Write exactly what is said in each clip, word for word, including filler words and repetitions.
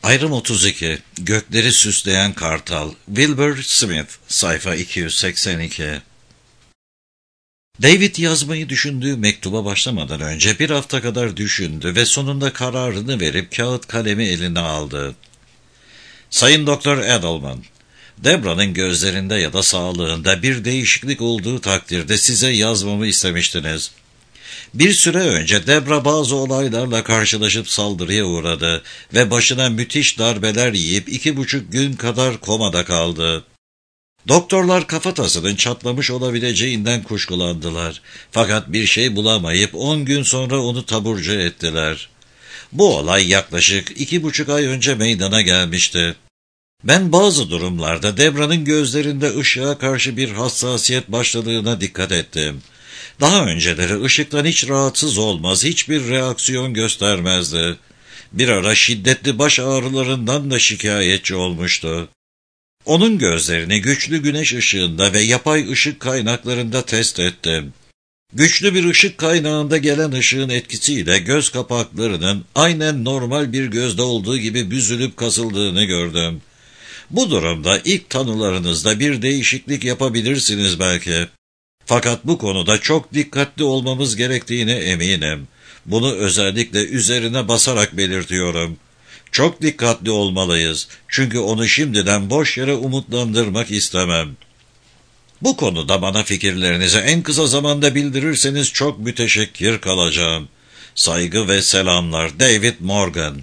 Ayrım otuz iki, Gökleri Süsleyen Kartal, Wilbur Smith, sayfa iki yüz seksen iki. David yazmayı düşündüğü mektuba başlamadan önce bir hafta kadar düşündü ve sonunda kararını verip kağıt kalemi eline aldı. Sayın Doktor Edelman, Debra'nın gözlerinde ya da sağlığında bir değişiklik olduğu takdirde size yazmamı istemiştiniz. Bir süre önce Debra bazı olaylarla karşılaşıp saldırıya uğradı ve başına müthiş darbeler yiyip iki buçuk gün kadar komada kaldı. Doktorlar kafatasının çatlamış olabileceğinden kuşkulandılar. Fakat bir şey bulamayıp on gün sonra onu taburcu ettiler. Bu olay yaklaşık iki buçuk ay önce meydana gelmişti. Ben bazı durumlarda Debra'nın gözlerinde ışığa karşı bir hassasiyet başladığına dikkat ettim. Daha önceleri ışıktan hiç rahatsız olmaz, hiçbir reaksiyon göstermezdi. Bir ara şiddetli baş ağrılarından da şikayetçi olmuştu. Onun gözlerini güçlü güneş ışığında ve yapay ışık kaynaklarında test ettim. Güçlü bir ışık kaynağında gelen ışığın etkisiyle göz kapaklarının aynen normal bir gözde olduğu gibi büzülüp kasıldığını gördüm. Bu durumda ilk tanılarınızda bir değişiklik yapabilirsiniz belki. Fakat bu konuda çok dikkatli olmamız gerektiğine eminim. Bunu özellikle üzerine basarak belirtiyorum. Çok dikkatli olmalıyız. Çünkü onu şimdiden boş yere umutlandırmak istemem. Bu konuda bana fikirlerinizi en kısa zamanda bildirirseniz çok müteşekkir kalacağım. Saygı ve selamlar, David Morgan.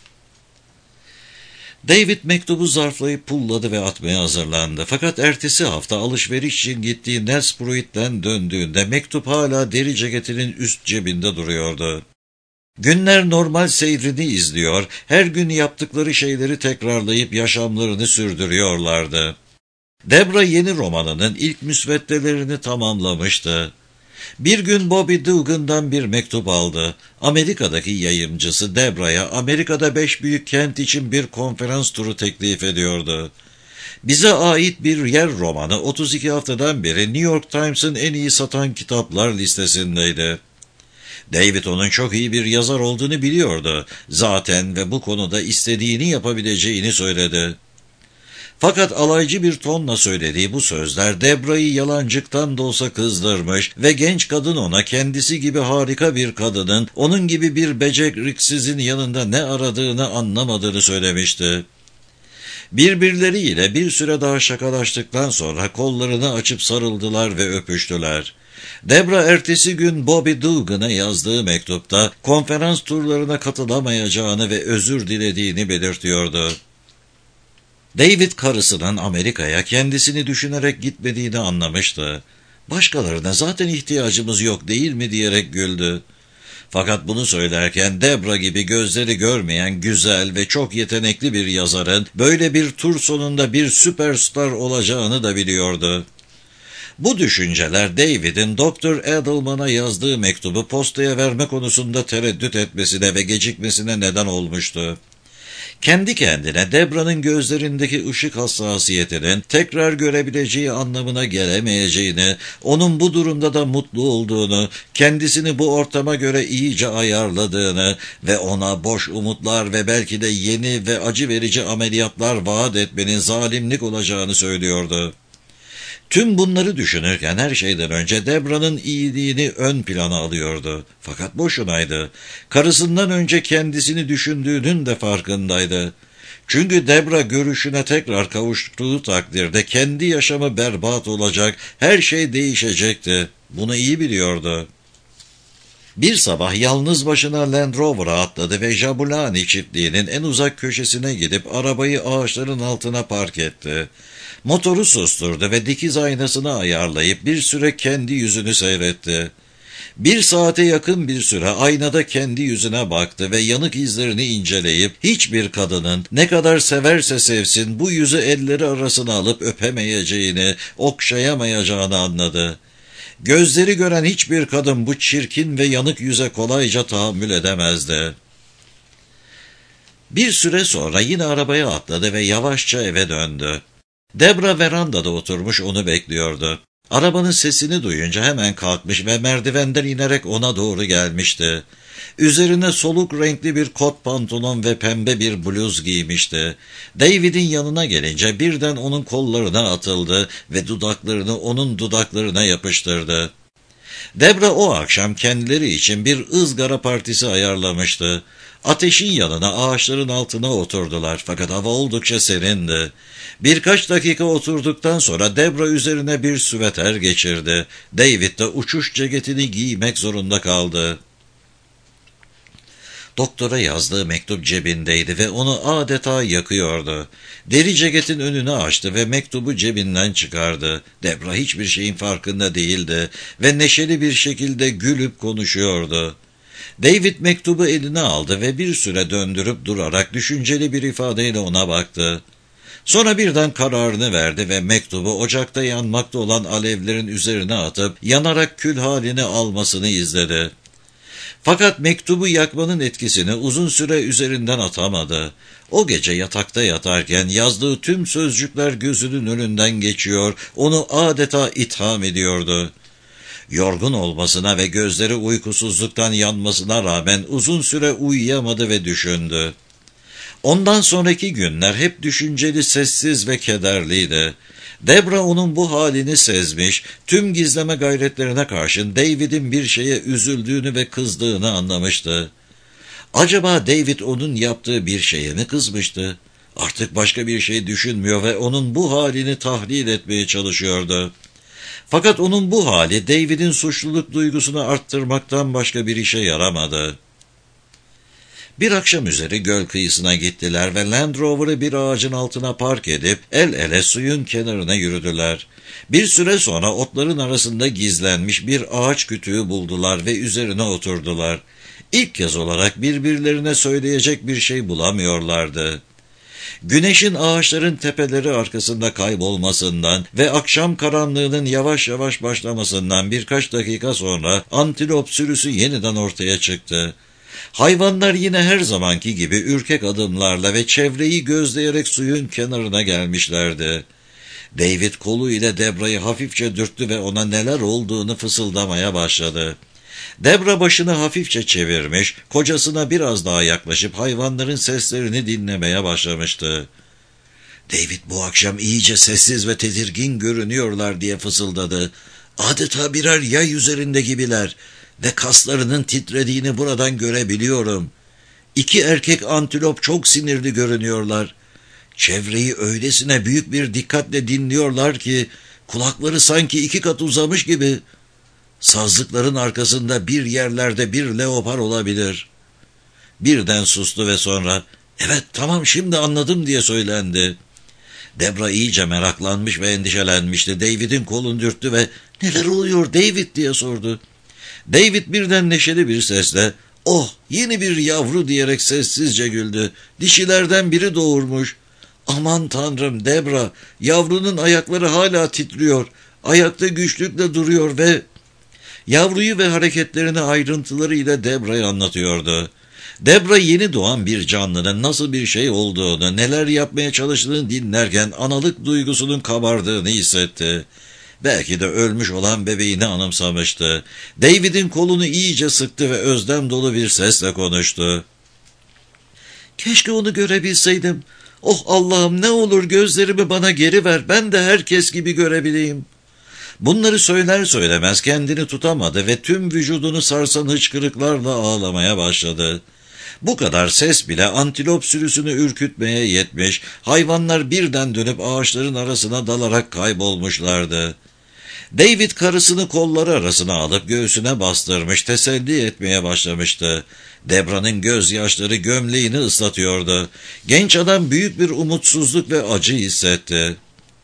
David mektubu zarflayıp pulladı ve atmaya hazırlandı. Fakat ertesi hafta alışveriş için gittiği Nelsbruit'ten döndüğünde mektup hala deri ceketinin üst cebinde duruyordu. Günler normal seyrini izliyor, her gün yaptıkları şeyleri tekrarlayıp yaşamlarını sürdürüyorlardı. Debra yeni romanının ilk müsveddelerini tamamlamıştı. Bir gün Bobby Dugan'dan bir mektup aldı. Amerika'daki yayımcısı Debra'ya Amerika'da beş büyük kent için bir konferans turu teklif ediyordu. Bize ait bir yer romanı otuz iki haftadan beri New York Times'ın en iyi satan kitaplar listesindeydi. David onun çok iyi bir yazar olduğunu biliyordu zaten ve bu konuda istediğini yapabileceğini söyledi. Fakat alaycı bir tonla söylediği bu sözler Debra'yı yalancıktan da olsa kızdırmış ve genç kadın ona kendisi gibi harika bir kadının onun gibi bir beceriksizin yanında ne aradığını anlamadığını söylemişti. Birbirleriyle bir süre daha şakalaştıktan sonra kollarını açıp sarıldılar ve öpüştüler. Debra ertesi gün Bobby Dugan'a yazdığı mektupta konferans turlarına katılamayacağını ve özür dilediğini belirtiyordu. David karısının Amerika'ya kendisini düşünerek gitmediğini anlamıştı. Başkalarına zaten ihtiyacımız yok değil mi diyerek güldü. Fakat bunu söylerken Debra gibi gözleri görmeyen güzel ve çok yetenekli bir yazarın böyle bir tur sonunda bir süperstar olacağını da biliyordu. Bu düşünceler David'in Doktor Edelman'a yazdığı mektubu postaya verme konusunda tereddüt etmesine ve gecikmesine neden olmuştu. Kendi kendine Debra'nın gözlerindeki ışık hassasiyetinin tekrar görebileceği anlamına gelemeyeceğini, onun bu durumda da mutlu olduğunu, kendisini bu ortama göre iyice ayarladığını ve ona boş umutlar ve belki de yeni ve acı verici ameliyatlar vaat etmenin zalimlik olacağını söylüyordu. Tüm bunları düşünürken her şeyden önce Debra'nın iyiliğini ön plana alıyordu. Fakat boşunaydı. Karısından önce kendisini düşündüğünün de farkındaydı. Çünkü Debra görüşüne tekrar kavuştuğu takdirde kendi yaşamı berbat olacak, her şey değişecekti. Bunu iyi biliyordu. Bir sabah yalnız başına Land Rover'a atladı ve Jabulani çiftliğinin en uzak köşesine gidip arabayı ağaçların altına park etti. Motoru susturdu ve dikiz aynasını ayarlayıp bir süre kendi yüzünü seyretti. Bir saate yakın bir süre aynada kendi yüzüne baktı ve yanık izlerini inceleyip hiçbir kadının ne kadar severse sevsin bu yüzü elleri arasına alıp öpemeyeceğini, okşayamayacağını anladı. Gözleri gören hiçbir kadın bu çirkin ve yanık yüze kolayca tahammül edemezdi. Bir süre sonra yine arabaya atladı ve yavaşça eve döndü. Debra verandada oturmuş onu bekliyordu. Arabanın sesini duyunca hemen kalkmış ve merdivenden inerek ona doğru gelmişti. Üzerine soluk renkli bir kot pantolon ve pembe bir bluz giymişti. David'in yanına gelince birden onun kollarına atıldı ve dudaklarını onun dudaklarına yapıştırdı. Debra o akşam kendileri için bir ızgara partisi ayarlamıştı. Ateşin yanına ağaçların altına oturdular fakat hava oldukça serindi. Birkaç dakika oturduktan sonra Debra üzerine bir süveter geçirdi. David de uçuş ceketini giymek zorunda kaldı. Doktora yazdığı mektup cebindeydi ve onu adeta yakıyordu. Deri ceketin önünü açtı ve mektubu cebinden çıkardı. Debra hiçbir şeyin farkında değildi ve neşeli bir şekilde gülüp konuşuyordu. David mektubu eline aldı ve bir süre döndürüp durarak düşünceli bir ifadeyle ona baktı. Sonra birden kararını verdi ve mektubu ocakta yanmakta olan alevlerin üzerine atıp yanarak kül halini almasını izledi. Fakat mektubu yakmanın etkisini uzun süre üzerinden atamadı. O gece yatakta yatarken yazdığı tüm sözcükler gözünün önünden geçiyor, onu adeta itham ediyordu. Yorgun olmasına ve gözleri uykusuzluktan yanmasına rağmen uzun süre uyuyamadı ve düşündü. Ondan sonraki günler hep düşünceli, sessiz ve kederliydi. Debra onun bu halini sezmiş, tüm gizleme gayretlerine karşın David'in bir şeye üzüldüğünü ve kızdığını anlamıştı. Acaba David onun yaptığı bir şeye mi kızmıştı? Artık başka bir şey düşünmüyor ve onun bu halini tahlil etmeye çalışıyordu. Fakat onun bu hali David'in suçluluk duygusunu arttırmaktan başka bir işe yaramadı. Bir akşam üzeri göl kıyısına gittiler ve Land Rover'ı bir ağacın altına park edip el ele suyun kenarına yürüdüler. Bir süre sonra otların arasında gizlenmiş bir ağaç kütüğü buldular ve üzerine oturdular. İlk kez olarak birbirlerine söyleyecek bir şey bulamıyorlardı. Güneşin ağaçların tepeleri arkasında kaybolmasından ve akşam karanlığının yavaş yavaş başlamasından birkaç dakika sonra antilop sürüsü yeniden ortaya çıktı. Hayvanlar yine her zamanki gibi ürkek adımlarla ve çevreyi gözleyerek suyun kenarına gelmişlerdi. David kolu ile Debra'yı hafifçe dürttü ve ona neler olduğunu fısıldamaya başladı. Debra başını hafifçe çevirmiş, kocasına biraz daha yaklaşıp hayvanların seslerini dinlemeye başlamıştı. David bu akşam iyice sessiz ve tedirgin görünüyorlar diye fısıldadı. Adeta birer yay üzerinde gibiler ve kaslarının titrediğini buradan görebiliyorum. İki erkek antilop çok sinirli görünüyorlar. Çevreyi öylesine büyük bir dikkatle dinliyorlar ki kulakları sanki iki kat uzamış gibi. Sazlıkların arkasında bir yerlerde bir leopar olabilir. Birden sustu ve sonra "Evet, tamam, şimdi anladım" diye söylendi. Debra iyice meraklanmış ve endişelenmişti. David'in kolunu dürttü ve "Neler oluyor David?" diye sordu. David birden neşeli bir sesle "Oh, yeni bir yavru" diyerek sessizce güldü. "Dişilerden biri doğurmuş." "Aman Tanrım Debra, yavrunun ayakları hala titriyor. Ayakta güçlükle duruyor ve..." Yavruyu ve hareketlerini ayrıntılarıyla Debra'ya anlatıyordu. Debra yeni doğan bir canlının nasıl bir şey olduğunu, neler yapmaya çalıştığını dinlerken analık duygusunun kabardığını hissetti. Belki de ölmüş olan bebeğini anımsamıştı. David'in kolunu iyice sıktı ve özlem dolu bir sesle konuştu. "Keşke onu görebilseydim. Oh Allah'ım, ne olur gözlerimi bana geri ver, ben de herkes gibi görebileyim." Bunları söyler söylemez kendini tutamadı ve tüm vücudunu sarsan hıçkırıklarla ağlamaya başladı. Bu kadar ses bile antilop sürüsünü ürkütmeye yetmiş, hayvanlar birden dönüp ağaçların arasına dalarak kaybolmuşlardı. David karısını kolları arasına alıp göğsüne bastırmış, teselli etmeye başlamıştı. Debra'nın gözyaşları gömleğini ıslatıyordu. Genç adam büyük bir umutsuzluk ve acı hissetti.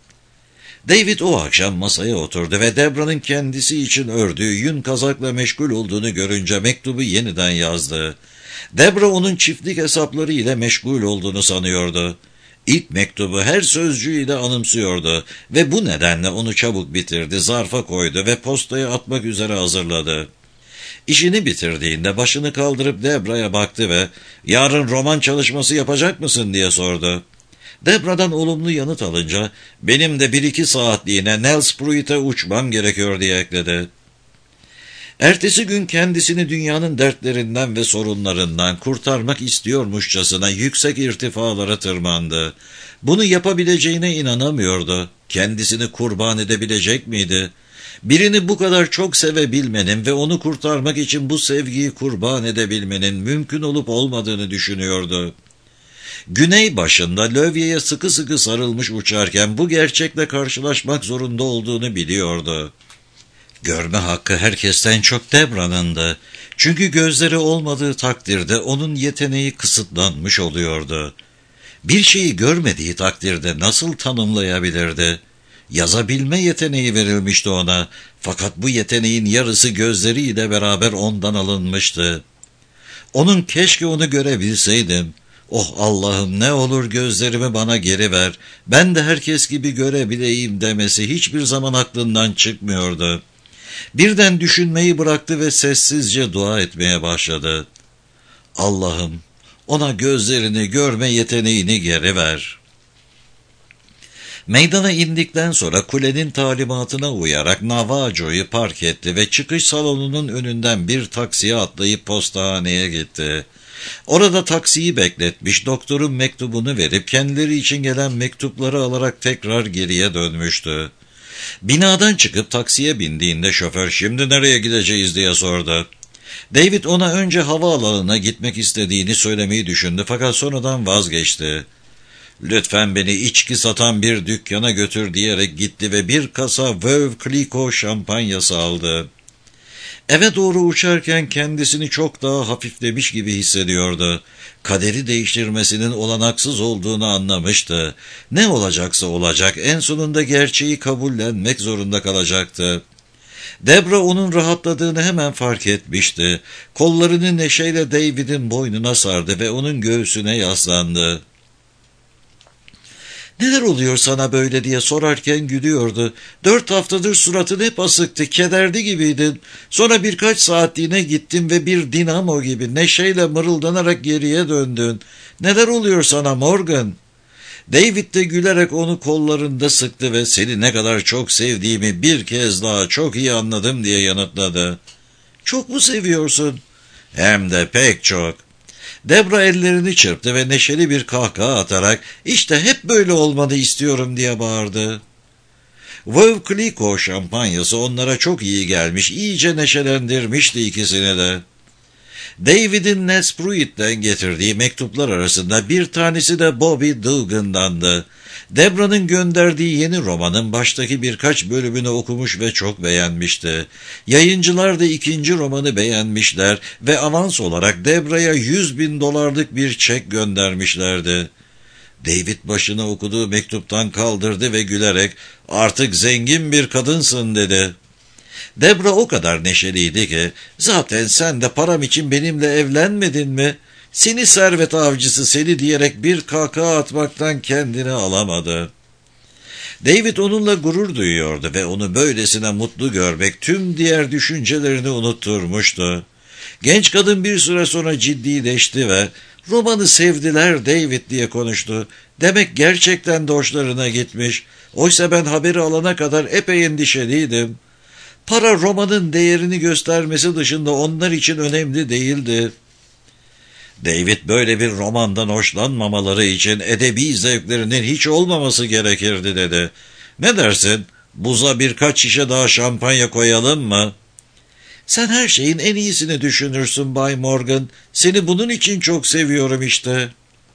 David o akşam masaya oturdu ve Debra'nın kendisi için ördüğü yün kazakla meşgul olduğunu görünce mektubu yeniden yazdı. Debra onun çiftlik hesapları ile meşgul olduğunu sanıyordu. İlk mektubu her sözcüğüyle anımsıyordu ve bu nedenle onu çabuk bitirdi, zarfa koydu ve postaya atmak üzere hazırladı. İşini bitirdiğinde başını kaldırıp Debra'ya baktı ve "Yarın roman çalışması yapacak mısın?" diye sordu. Debra'dan olumlu yanıt alınca benim de bir iki saatliğine Nelspruit'e uçmam gerekiyor diye ekledi. Ertesi gün kendisini dünyanın dertlerinden ve sorunlarından kurtarmak istiyormuşçasına yüksek irtifalara tırmandı. Bunu yapabileceğine inanamıyordu. Kendisini kurban edebilecek miydi? Birini bu kadar çok sevebilmenin ve onu kurtarmak için bu sevgiyi kurban edebilmenin mümkün olup olmadığını düşünüyordu. Güney başında lövyeye sıkı sıkı sarılmış uçarken bu gerçekle karşılaşmak zorunda olduğunu biliyordu. Görme hakkı herkesten çok Debra'nındı. Çünkü gözleri olmadığı takdirde onun yeteneği kısıtlanmış oluyordu. Bir şeyi görmediği takdirde nasıl tanımlayabilirdi? Yazabilme yeteneği verilmişti ona. Fakat bu yeteneğin yarısı gözleriyle beraber ondan alınmıştı. Onun keşke onu görebilseydim. Oh Allah'ım ne olur gözlerimi bana geri ver. Ben de herkes gibi görebileyim demesi hiçbir zaman aklından çıkmıyordu. Birden düşünmeyi bıraktı ve sessizce dua etmeye başladı. Allah'ım ona gözlerini görme yeteneğini geri ver. Meydana indikten sonra kulenin talimatına uyarak Navajo'yu park etti ve çıkış salonunun önünden bir taksiye atlayıp postahaneye gitti. Orada taksiyi bekletmiş, doktorun mektubunu verip kendileri için gelen mektupları alarak tekrar geriye dönmüştü. Binadan çıkıp taksiye bindiğinde şoför "Şimdi nereye gideceğiz?" diye sordu. David ona önce havaalanına gitmek istediğini söylemeyi düşündü fakat sonradan vazgeçti. "Lütfen beni içki satan bir dükkana götür" diyerek gitti ve bir kasa Veuve Clicquot şampanyası aldı. Eve doğru uçarken kendisini çok daha hafiflemiş gibi hissediyordu. Kaderi değiştirmesinin olanaksız olduğunu anlamıştı. Ne olacaksa olacak, en sonunda gerçeği kabullenmek zorunda kalacaktı. Debra onun rahatladığını hemen fark etmişti. Kollarını neşeyle David'in boynuna sardı ve onun göğsüne yaslandı. "Neler oluyor sana böyle?" diye sorarken gülüyordu. "Dört haftadır suratın hep asıktı, kederli gibiydin. Sonra birkaç saatliğine gittin ve bir dinamo gibi neşeyle mırıldanarak geriye döndün. Neler oluyor sana Morgan?" David de gülerek onu kollarında sıktı ve "Seni ne kadar çok sevdiğimi bir kez daha çok iyi anladım" diye yanıtladı. "Çok mu seviyorsun?" "Hem de pek çok." Debra ellerini çırptı ve neşeli bir kahkaha atarak "İşte hep böyle olmanı istiyorum" diye bağırdı. Veuve Clicquot şampanyası onlara çok iyi gelmiş, iyice neşelendirmişti ikisini de. David'in Nelspruit'ten getirdiği mektuplar arasında bir tanesi de Bobby Dugan'dandı. Debra'nın gönderdiği yeni romanın baştaki birkaç bölümünü okumuş ve çok beğenmişti. Yayıncılar da ikinci romanı beğenmişler ve avans olarak Debra'ya yüz bin dolarlık bir çek göndermişlerdi. David başını okuduğu mektuptan kaldırdı ve gülerek "Artık zengin bir kadınsın" dedi. Debra o kadar neşeliydi ki "Zaten sen de param için benimle evlenmedin mi? Seni servet avcısı seni" diyerek bir kahkaha atmaktan kendini alamadı. David onunla gurur duyuyordu ve onu böylesine mutlu görmek tüm diğer düşüncelerini unutturmuştu. Genç kadın bir süre sonra ciddileşti ve "Romanı sevdiler David" diye konuştu. "Demek gerçekten de hoşlarına gitmiş. Oysa ben haberi alana kadar epey endişeliydim. Para romanın değerini göstermesi dışında onlar için önemli değildi." David böyle bir romandan hoşlanmamaları için edebi zevklerinin hiç olmaması gerekirdi dedi. "Ne dersin? Buza birkaç şişe daha şampanya koyalım mı?" "Sen her şeyin en iyisini düşünürsün Bay Morgan. Seni bunun için çok seviyorum işte."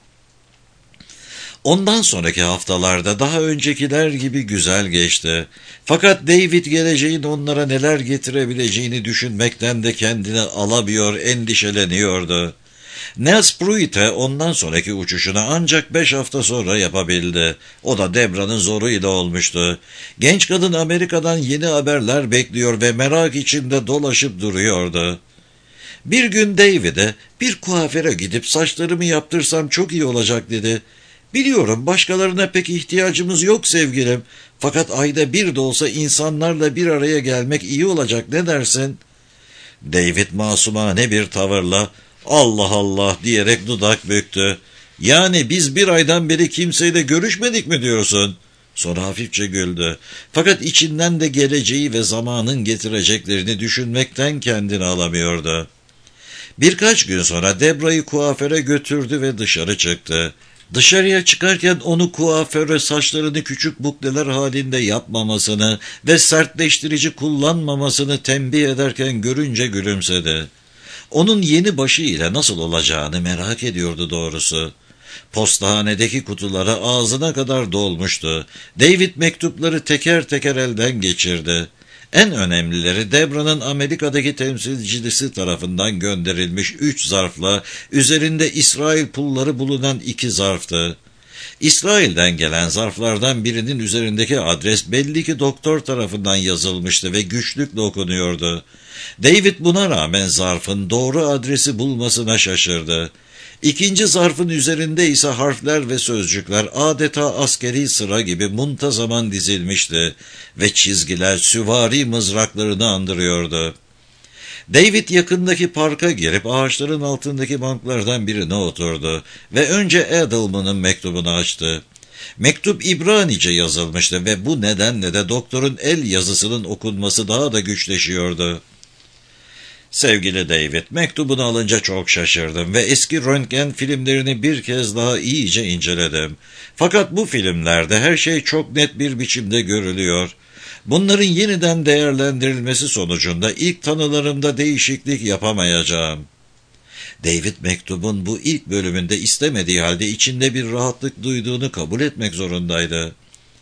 Ondan sonraki haftalarda daha öncekiler gibi güzel geçti. Fakat David geleceğin onlara neler getirebileceğini düşünmekten de kendini alamıyor, endişeleniyordu. Nelspruit'e ondan sonraki uçuşunu ancak beş hafta sonra yapabildi. O da Debra'nın zoruyla olmuştu. Genç kadın Amerika'dan yeni haberler bekliyor ve merak içinde dolaşıp duruyordu. Bir gün David'e "Bir kuaföre gidip saçlarımı yaptırsam çok iyi olacak" dedi. "Biliyorum başkalarına pek ihtiyacımız yok sevgilim. Fakat ayda bir de olsa insanlarla bir araya gelmek iyi olacak, ne dersin?" David masumane bir tavırla "Allah Allah" diyerek dudak büktü. Yani biz bir aydan beri kimseyle görüşmedik mi diyorsun? Sonra hafifçe güldü. Fakat içinden de geleceği ve zamanın getireceklerini düşünmekten kendini alamıyordu. Birkaç gün sonra Debra'yı kuaföre götürdü ve dışarı çıktı. Dışarıya çıkarken onu kuaföre saçlarını küçük bukleler halinde yapmamasını ve sertleştirici kullanmamasını tembih ederken görünce gülümsedi. Onun yeni başı ile nasıl olacağını merak ediyordu doğrusu. Postahanedeki kutulara ağzına kadar dolmuştu. David mektupları teker teker elden geçirdi. En önemlileri Debra'nın Amerika'daki temsilcisi tarafından gönderilmiş üç zarfla üzerinde İsrail pulları bulunan iki zarftı. İsrail'den gelen zarflardan birinin üzerindeki adres belli ki doktor tarafından yazılmıştı ve güçlükle okunuyordu. David buna rağmen zarfın doğru adresi bulmasına şaşırdı. İkinci zarfın üzerinde ise harfler ve sözcükler adeta askeri sıra gibi muntazaman dizilmişti ve çizgiler süvari mızraklarını andırıyordu. David yakındaki parka girip ağaçların altındaki banklardan birine oturdu ve önce Edelman'ın mektubunu açtı. Mektup İbranice yazılmıştı ve bu nedenle de doktorun el yazısının okunması daha da güçleşiyordu. Sevgili David, mektubunu alınca çok şaşırdım ve eski röntgen filmlerini bir kez daha iyice inceledim. Fakat bu filmlerde her şey çok net bir biçimde görülüyor. Bunların yeniden değerlendirilmesi sonucunda ilk tanılarımda değişiklik yapamayacağım. David mektubun bu ilk bölümünde istemediği halde içinde bir rahatlık duyduğunu kabul etmek zorundaydı.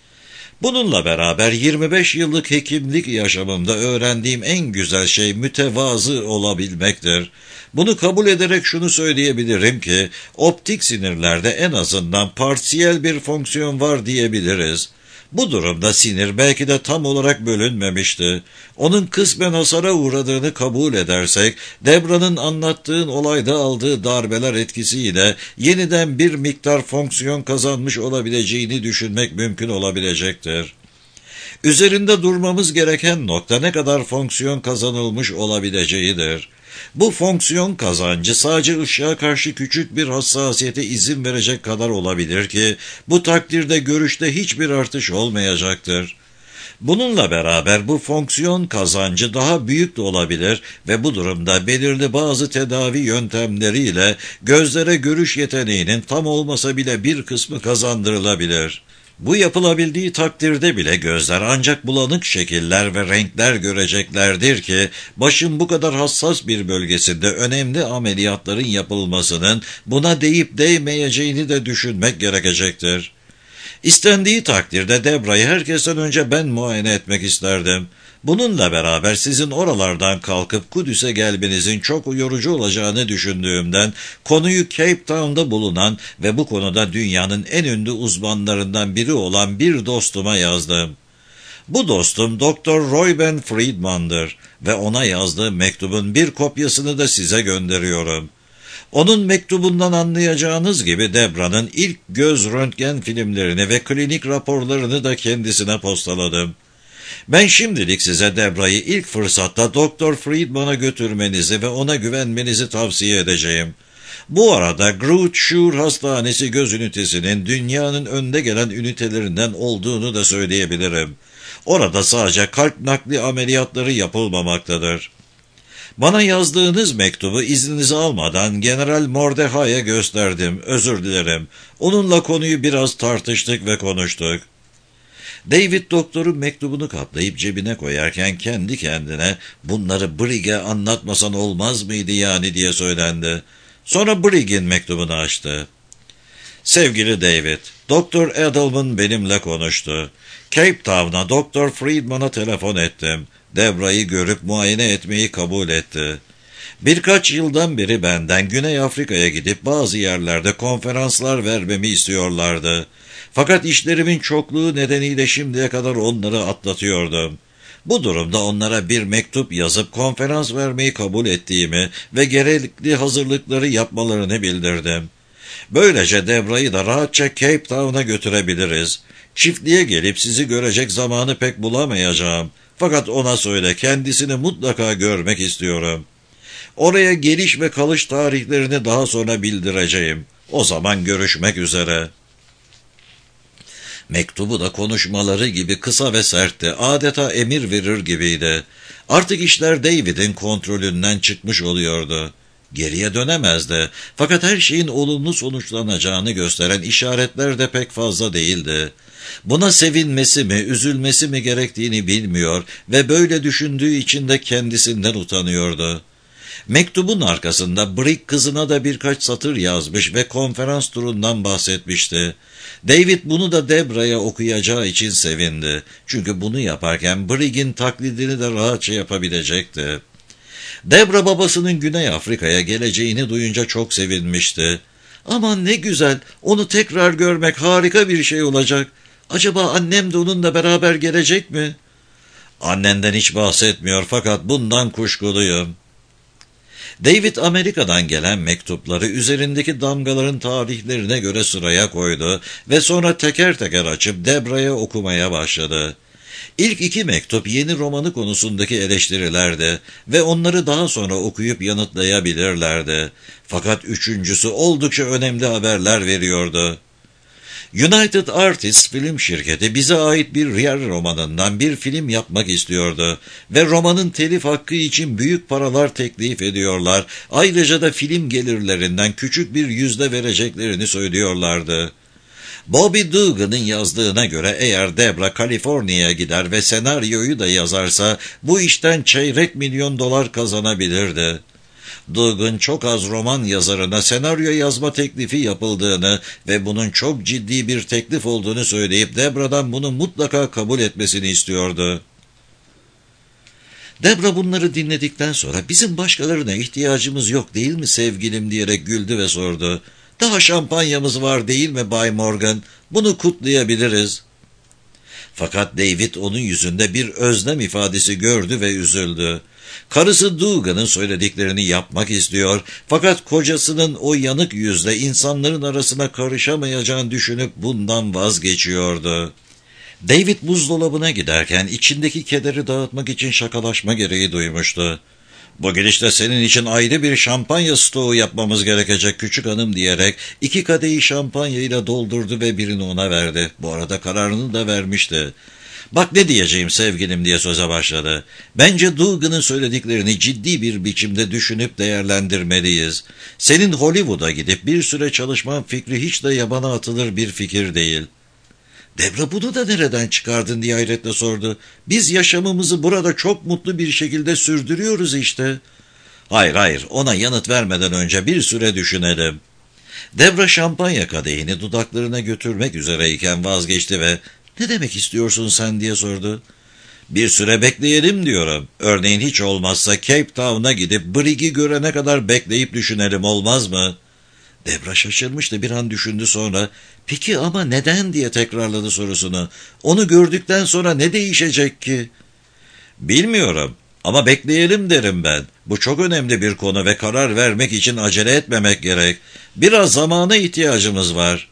Bununla beraber yirmi beş yıllık hekimlik yaşamımda öğrendiğim en güzel şey mütevazı olabilmektir. Bunu kabul ederek şunu söyleyebilirim ki, optik sinirlerde en azından parsiyel bir fonksiyon var diyebiliriz. Bu durumda sinir belki de tam olarak bölünmemişti. Onun kısmen hasara uğradığını kabul edersek, Debra'nın anlattığın olayda aldığı darbeler etkisiyle yeniden bir miktar fonksiyon kazanmış olabileceğini düşünmek mümkün olabilecektir. Üzerinde durmamız gereken nokta ne kadar fonksiyon kazanılmış olabileceğidir. Bu fonksiyon kazancı sadece ışığa karşı küçük bir hassasiyete izin verecek kadar olabilir ki, bu takdirde görüşte hiçbir artış olmayacaktır. Bununla beraber bu fonksiyon kazancı daha büyük de olabilir ve bu durumda belirli bazı tedavi yöntemleriyle gözlere görüş yeteneğinin tam olmasa bile bir kısmı kazandırılabilir. Bu yapılabildiği takdirde bile gözler ancak bulanık şekiller ve renkler göreceklerdir ki, başın bu kadar hassas bir bölgesinde önemli ameliyatların yapılmasının buna değip değmeyeceğini de düşünmek gerekecektir. İstendiği takdirde Debra'yı herkesten önce ben muayene etmek isterdim. Bununla beraber sizin oralardan kalkıp Kudüs'e gelmenizin çok yorucu olacağını düşündüğümden konuyu Cape Town'da bulunan ve bu konuda dünyanın en ünlü uzmanlarından biri olan bir dostuma yazdım. Bu dostum Doktor Reuben Friedman'dır ve ona yazdığım mektubun bir kopyasını da size gönderiyorum. Onun mektubundan anlayacağınız gibi Debra'nın ilk göz röntgen filmlerini ve klinik raporlarını da kendisine postaladım. Ben şimdilik size Debra'yı ilk fırsatta Doktor Friedman'a götürmenizi ve ona güvenmenizi tavsiye edeceğim. Bu arada Groot Schuur Hastanesi göz ünitesinin dünyanın önde gelen ünitelerinden olduğunu da söyleyebilirim. Orada sadece kalp nakli ameliyatları yapılmamaktadır. Bana yazdığınız mektubu izninizi almadan General Mordechai'ye gösterdim, özür dilerim. Onunla konuyu biraz tartıştık ve konuştuk. David doktorun mektubunu katlayıp cebine koyarken kendi kendine bunları Brigg'e anlatmasan olmaz mıydı yani diye söylendi. Sonra Brigg'in mektubunu açtı. Sevgili David, Doktor Edelman benimle konuştu. Cape Town'a Doktor Friedman'a telefon ettim. Debra'yı görüp muayene etmeyi kabul etti. Birkaç yıldan beri benden Güney Afrika'ya gidip bazı yerlerde konferanslar vermemi istiyorlardı. Fakat işlerimin çokluğu nedeniyle şimdiye kadar onları atlatıyordum. Bu durumda onlara bir mektup yazıp konferans vermeyi kabul ettiğimi ve gerekli hazırlıkları yapmalarını bildirdim. Böylece Debra'yı da rahatça Cape Town'a götürebiliriz. Çiftliğe gelip sizi görecek zamanı pek bulamayacağım. Fakat ona söyle, kendisini mutlaka görmek istiyorum. Oraya geliş ve kalış tarihlerini daha sonra bildireceğim. O zaman görüşmek üzere. Mektubu da konuşmaları gibi kısa ve sertti, adeta emir verir gibiydi. Artık işler David'in kontrolünden çıkmış oluyordu. Geriye dönemezdi. Fakat her şeyin olumlu sonuçlanacağını gösteren işaretler de pek fazla değildi. Buna sevinmesi mi, üzülmesi mi gerektiğini bilmiyor ve böyle düşündüğü için de kendisinden utanıyordu. Mektubun arkasında Brick kızına da birkaç satır yazmış ve konferans turundan bahsetmişti. David bunu da Debra'ya okuyacağı için sevindi. Çünkü bunu yaparken Brick'in taklidini de rahatça yapabilecekti. Debra babasının Güney Afrika'ya geleceğini duyunca çok sevinmişti. Aman ne güzel, onu tekrar görmek harika bir şey olacak. Acaba annem de onunla beraber gelecek mi? Annenden hiç bahsetmiyor fakat bundan kuşkuluyum. David Amerika'dan gelen mektupları üzerindeki damgaların tarihlerine göre sıraya koydu ve sonra teker teker açıp Debra'ya okumaya başladı. İlk iki mektup yeni romanı konusundaki eleştirilerdi ve onları daha sonra okuyup yanıtlayabilirlerdi. Fakat üçüncüsü oldukça önemli haberler veriyordu. United Artists film şirketi bize ait bir Rier romanından bir film yapmak istiyordu ve romanın telif hakkı için büyük paralar teklif ediyorlar. Ayrıca da film gelirlerinden küçük bir yüzde vereceklerini söylüyorlardı. Bobby Dugan'ın yazdığına göre eğer Debra Kaliforniya'ya gider ve senaryoyu da yazarsa bu işten çeyrek milyon dolar kazanabilirdi. Dugan çok az roman yazarına senaryo yazma teklifi yapıldığını ve bunun çok ciddi bir teklif olduğunu söyleyip Debra'dan bunu mutlaka kabul etmesini istiyordu. Debra bunları dinledikten sonra bizim başkalarına ihtiyacımız yok değil mi sevgilim diyerek güldü ve sordu. Daha şampanyamız var değil mi Bay Morgan? Bunu kutlayabiliriz. Fakat David onun yüzünde bir özlem ifadesi gördü ve üzüldü. Karısı Dugan'ın söylediklerini yapmak istiyor fakat kocasının o yanık yüzle insanların arasına karışamayacağını düşünüp bundan vazgeçiyordu. David buzdolabına giderken içindeki kederi dağıtmak için şakalaşma gereği duymuştu. Bu gidişte senin için ayrı bir şampanya stoğu yapmamız gerekecek küçük hanım diyerek iki kadehi şampanyayla doldurdu ve birini ona verdi. Bu arada kararını da vermişti. Bak ne diyeceğim sevgilim diye söze başladı. Bence Dugan'ın söylediklerini ciddi bir biçimde düşünüp değerlendirmeliyiz. Senin Hollywood'a gidip bir süre çalışman fikri hiç de yabana atılır bir fikir değil. Debra bunu da nereden çıkardın diye hayretle sordu. Biz yaşamımızı burada çok mutlu bir şekilde sürdürüyoruz işte. Hayır hayır ona yanıt vermeden önce bir süre düşünelim. Debra şampanya kadehini dudaklarına götürmek üzereyken vazgeçti ve ne demek istiyorsun sen diye sordu. Bir süre bekleyelim diyorum. Örneğin hiç olmazsa Cape Town'a gidip Brigg'i görene kadar bekleyip düşünelim olmaz mı? Debra şaşırmıştı bir an düşündü sonra. Peki ama neden diye tekrarladı sorusunu. Onu gördükten sonra ne değişecek ki? Bilmiyorum ama bekleyelim derim ben. Bu çok önemli bir konu ve karar vermek için acele etmemek gerek. Biraz zamana ihtiyacımız var.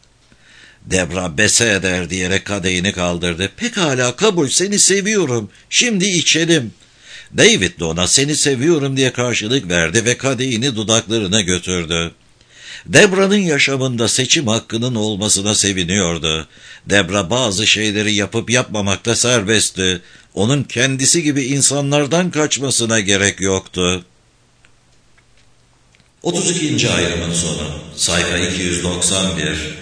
Debra bese eder diyerek kadehini kaldırdı. Pekala kabul seni seviyorum. Şimdi içelim. David de ona seni seviyorum diye karşılık verdi ve kadehini dudaklarına götürdü. Debra'nın yaşamında seçim hakkının olmasına seviniyordu. Debra bazı şeyleri yapıp yapmamakta serbestti. Onun kendisi gibi insanlardan kaçmasına gerek yoktu. otuz ikinci ayrımın sonu. Sayfa iki yüz doksan bir.